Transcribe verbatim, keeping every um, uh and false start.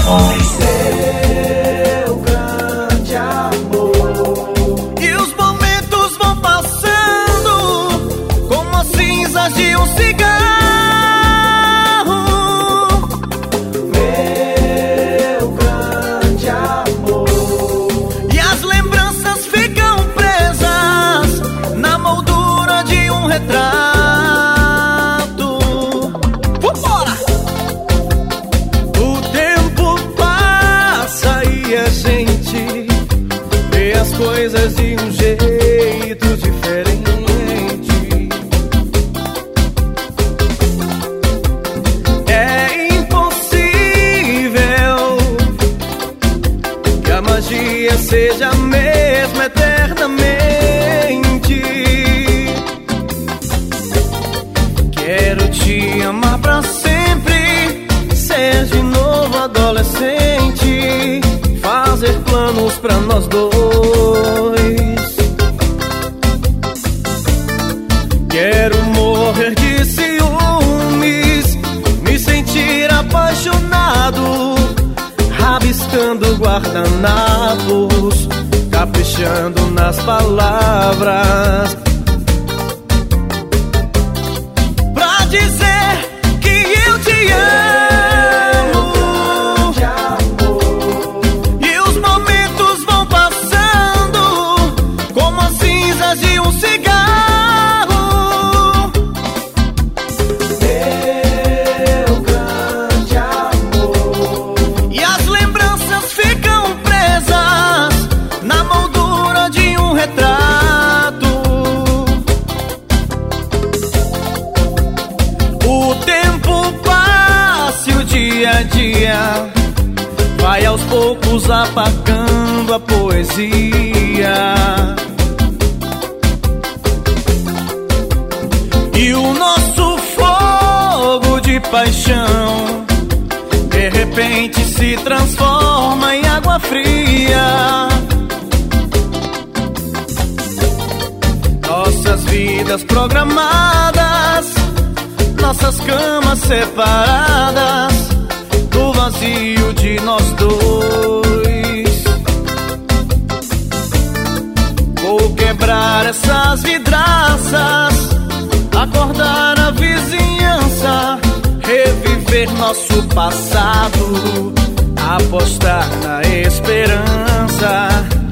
Seu grande amor. E os momentos vão passando como as cinzas de um cigarro. Meu grande amor. E as lembranças ficam presas na moldura de um retrato. Vambora! O tempo passa e a gente vê as coisas de um jeito diferente. É impossível que a magia seja a mesma eternamente. Quero te amar pra sempre, ser de novo adolescente, fazer planos pra nós dois. Quero morrer de ciúmes, me sentir apaixonado, rabiscando guardanapos, caprichando nas palavras, pra dizer que eu te amo. E os momentos vão passando como as cinzas de um cigarro. Meu grande amor. E as lembranças ficam presas na moldura de um retrato. O tempo passa e o dia a dia vai aos poucos apagando a poesia. E o nosso fogo de paixão de repente se transforma em água fria. Nossas vidas programadas, nossas camas separadas, do vazio de nós dois. Vou quebrar essas vidraças, acordar a vizinhança, reviver nosso passado, apostar na esperança.